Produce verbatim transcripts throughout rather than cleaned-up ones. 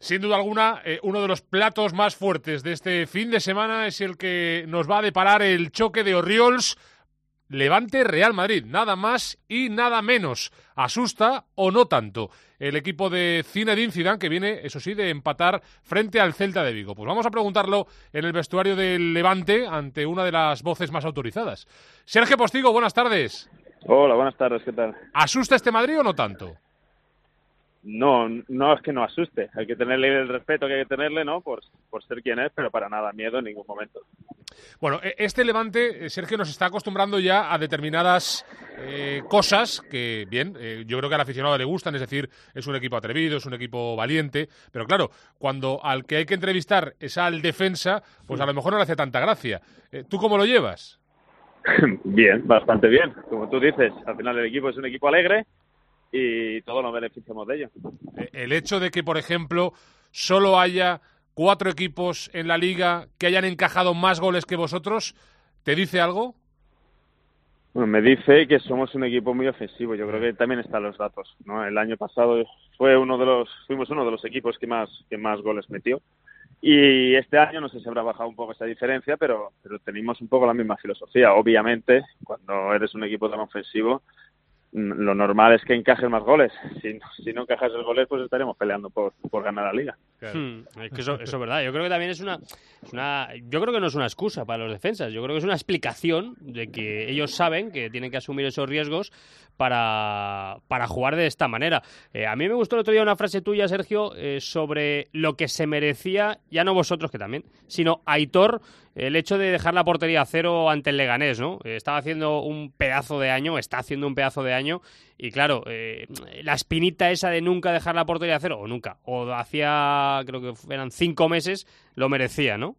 Sin duda alguna, eh, uno de los platos más fuertes de este fin de semana es el que nos va a deparar el choque de Orriols Levante Real Madrid, nada más y nada menos. ¿Asusta o no tanto el equipo de Zinedine Zidane, que viene, eso sí, de empatar frente al Celta de Vigo? Pues vamos a preguntarlo en el vestuario del Levante ante una de las voces más autorizadas. Sergio Postigo, buenas tardes. Hola, buenas tardes, ¿qué tal? ¿Asusta este Madrid o no tanto? No, no es que no asuste, hay que tenerle el respeto que hay que tenerle, ¿no? Por, por ser quien es, pero para nada miedo en ningún momento. Bueno, este Levante, Sergio, nos está acostumbrando ya a determinadas eh, cosas que, bien, eh, yo creo que al aficionado le gustan, es decir, es un equipo atrevido, es un equipo valiente, pero claro, cuando al que hay que entrevistar es al defensa, pues a lo mejor no le hace tanta gracia. Eh, ¿Tú cómo lo llevas? Bien, bastante bien. Como tú dices, al final el equipo es un equipo alegre y todos nos beneficiamos de ello. El hecho de que, por ejemplo, solo haya cuatro equipos en la Liga que hayan encajado más goles que vosotros, ¿te dice algo? Bueno, me dice que somos un equipo muy ofensivo. Yo creo que también están los datos, ¿no? El año pasado fue uno de los, fuimos uno de los equipos que más, que más goles metió. Y este año no sé si habrá bajado un poco esa diferencia, pero, pero tenemos un poco la misma filosofía. Obviamente, cuando eres un equipo tan ofensivo, lo normal es que encajes más goles. Si, si no encajas el goles, pues estaremos peleando por, por ganar la Liga. Claro. Hmm, es que eso, eso es verdad. Yo creo que también es una, es una... Yo creo que no es una excusa para los defensas. Yo creo que es una explicación de que ellos saben que tienen que asumir esos riesgos para, para jugar de esta manera. Eh, a mí me gustó el otro día una frase tuya, Sergio, eh, sobre lo que se merecía, ya no vosotros, que también, sino Aitor, el hecho de dejar la portería a cero ante el Leganés, ¿no? Eh, estaba haciendo un pedazo de año, está haciendo un pedazo de año, y claro, eh, la espinita esa de nunca dejar la portería a cero, o nunca, o hacía, creo que eran cinco meses, lo merecía, ¿no?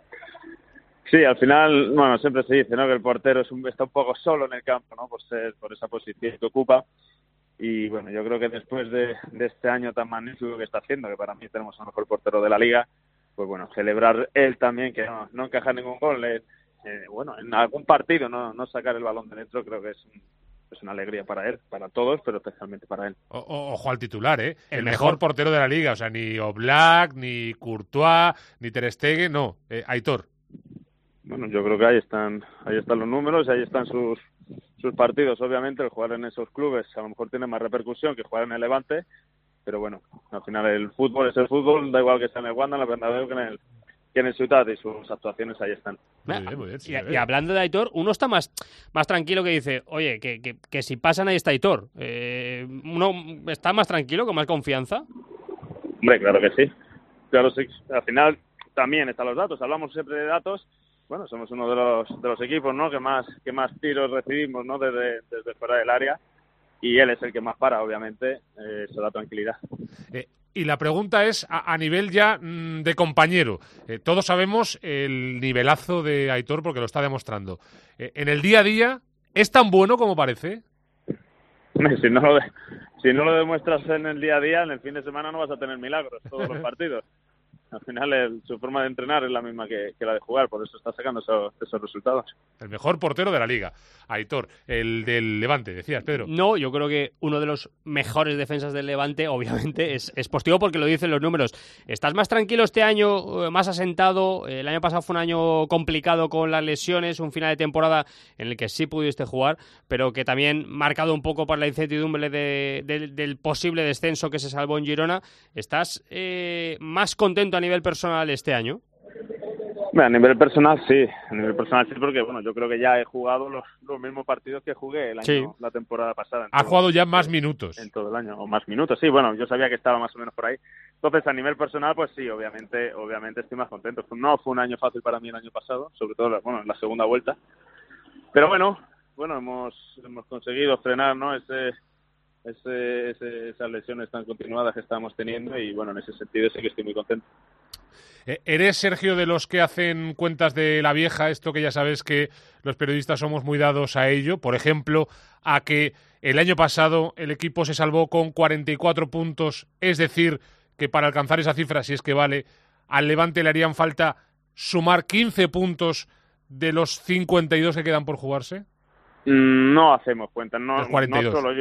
Sí, al final, bueno, siempre se dice, ¿no?, que el portero es un, está un poco solo en el campo, ¿no?, por ser, por esa posición que ocupa. Y bueno, yo creo que después de, de este año tan magnífico que está haciendo, que para mí tenemos al mejor portero de la Liga, pues bueno, celebrar él también que no, no encaja ningún gol, eh, eh, bueno, en algún partido no, no sacar el balón de dentro, creo que es, un, es una alegría para él, para todos, pero especialmente para él. O, o, ojo al titular, ¿eh? El, el mejor, mejor portero de la Liga, o sea, ni Oblak, ni Courtois, ni Ter Stegen, no, eh, Aitor. Bueno, yo creo que ahí están, ahí están los números, ahí están sus, sus partidos. Obviamente, el jugar en esos clubes a lo mejor tiene más repercusión que jugar en el Levante, pero bueno, al final el fútbol es el fútbol, da igual que sea en el Wanda, en el Bernabéu, que en el, que en el Ciutat, y sus actuaciones ahí están. Muy bien, muy bien, sí, y, y hablando de Aitor, uno está más, más tranquilo, que dice, oye, que, que, que si pasan ahí está Aitor. Eh, ¿Uno está más tranquilo, con más confianza? Hombre, claro que sí. Claro, sí. Al final también están los datos, hablamos siempre de datos. Bueno, somos uno de los de los equipos, ¿no?, que más que más tiros recibimos, ¿no?, desde, desde fuera del área, y él es el que más para, obviamente, eh, eso da tranquilidad. Eh, y la pregunta es, a, a nivel ya mmm, de compañero, eh, todos sabemos el nivelazo de Aitor porque lo está demostrando. Eh, en el día a día, ¿es tan bueno como parece? Si no, lo de, si no lo demuestras en el día a día, en el fin de semana no vas a tener milagros todos los partidos. Al final el, su forma de entrenar es la misma que, que la de jugar, por eso está sacando esos, esos resultados. El mejor portero de la Liga, Aitor, el del Levante, decías, Pedro. No, yo creo que uno de los mejores defensas del Levante, obviamente, es, es Postigo, porque lo dicen los números. ¿Estás más tranquilo este año, más asentado? El año pasado fue un año complicado con las lesiones, un final de temporada en el que sí pudiste jugar, pero que también marcado un poco por la incertidumbre de, de, del posible descenso que se salvó en Girona. ¿Estás eh, más contento a nivel personal este año? Bueno, a nivel personal sí, a nivel personal sí, porque bueno, yo creo que ya he jugado los, los mismos partidos que jugué el año, sí, la temporada pasada. Ha todo, jugado ya más minutos. En todo el año, o más minutos, sí, bueno, yo sabía que estaba más o menos por ahí. Entonces, a nivel personal, pues sí, obviamente, obviamente estoy más contento. No fue un año fácil para mí el año pasado, sobre todo, bueno, en la segunda vuelta. Pero bueno, bueno, hemos, hemos conseguido frenar, ¿no?, ese, ese, ese, esas lesiones tan continuadas que estábamos teniendo, y bueno, en ese sentido sí que estoy muy contento. ¿Eres, Sergio, de los que hacen cuentas de la vieja, esto que ya sabes que los periodistas somos muy dados a ello? Por ejemplo, a que el año pasado el equipo se salvó con cuarenta y cuatro puntos, es decir, que para alcanzar esa cifra, si es que vale, al Levante le harían falta sumar quince puntos de los cincuenta y dos que quedan por jugarse. No hacemos cuentas, no, los cuarenta y dos. No solo yo.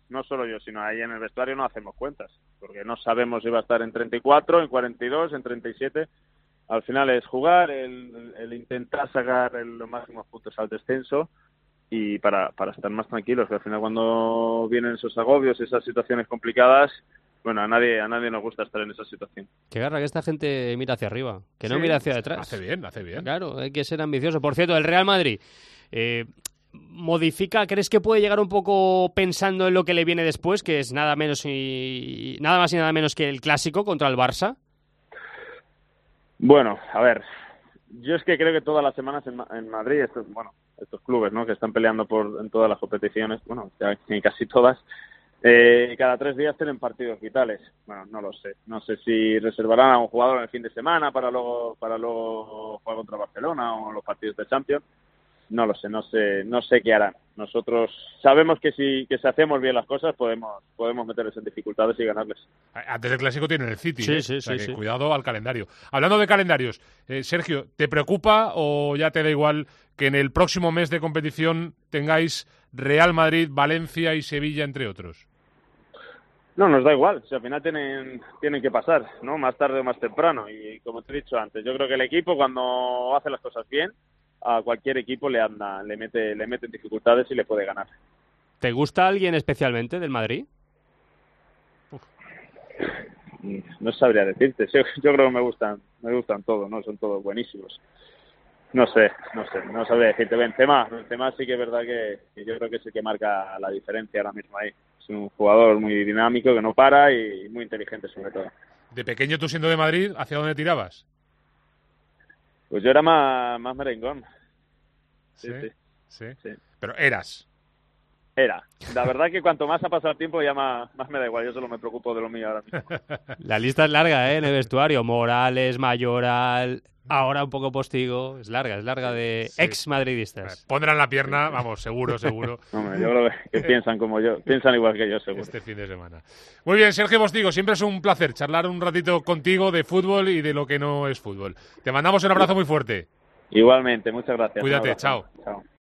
no solo yo, sino ahí en el vestuario no hacemos cuentas, porque no sabemos si va a estar en treinta y cuatro, en cuarenta y dos, en treinta y siete. Al final es jugar, el, el intentar sacar el, los máximos puntos al descenso y para, para estar más tranquilos, que al final cuando vienen esos agobios, esas situaciones complicadas, bueno, a nadie a nadie nos gusta estar en esa situación. Qué garra que esta gente mira hacia arriba, que no Sí, mira hacia detrás. Hace bien, hace bien. Claro, hay que ser ambicioso. Por cierto, el Real Madrid eh, modifica, ¿crees que puede llegar un poco pensando en lo que le viene después, que es nada menos y nada más y nada menos que el clásico contra el Barça? Bueno, a ver, yo es que creo que todas las semanas en, en Madrid, estos, bueno, estos clubes, ¿no?, que están peleando por en todas las competiciones, bueno, ya en casi todas, eh, cada tres días tienen partidos vitales. Bueno, no lo sé, no sé si reservarán a un jugador en el fin de semana para luego para luego jugar contra Barcelona o los partidos de Champions. No lo sé, no sé, no sé qué harán. Nosotros sabemos que si que si hacemos bien las cosas podemos podemos meterles en dificultades y ganarles. Antes del clásico tienen el City, Sí, ¿eh? sí, O sea sí, que sí. cuidado al calendario. Hablando de calendarios, eh, Sergio, ¿te preocupa o ya te da igual que en el próximo mes de competición tengáis Real Madrid, Valencia y Sevilla, entre otros? No, nos da igual, si al final tienen tienen que pasar, ¿no?, más tarde o más temprano. Y como te he dicho antes, yo creo que el equipo cuando hace las cosas bien, a cualquier equipo le anda, le mete, le mete en dificultades y le puede ganar. ¿Te gusta alguien especialmente del Madrid? No sabría decirte, yo, yo creo que me gustan, me gustan todos, ¿no? Son todos buenísimos. No sé, no sé, no sabría decirte. Benzema, Benzema sí que es verdad que, que yo creo que es el que marca la diferencia ahora mismo ahí. Es un jugador muy dinámico, que no para y muy inteligente sobre todo. De pequeño, tú siendo de Madrid, ¿hacia dónde tirabas? Pues yo era más, más merengón. Sí, sí, sí. sí. Pero eras. Era. La verdad que cuanto más ha pasado el tiempo ya más, más me da igual. Yo solo me preocupo de lo mío ahora mismo. La lista es larga, ¿eh? En el vestuario. Morales, Mayoral, ahora un poco Postigo. Es larga, es larga de Sí. ex-madridistas. Pondrán la pierna, vamos, seguro, seguro. Hombre, yo creo que piensan como yo. Piensan igual que yo, seguro. Este fin de semana. Muy bien, Sergio Postigo, siempre es un placer charlar un ratito contigo de fútbol y de lo que no es fútbol. Te mandamos un abrazo muy fuerte. Igualmente, muchas gracias. Cuídate, Un abrazo. chao. Chao.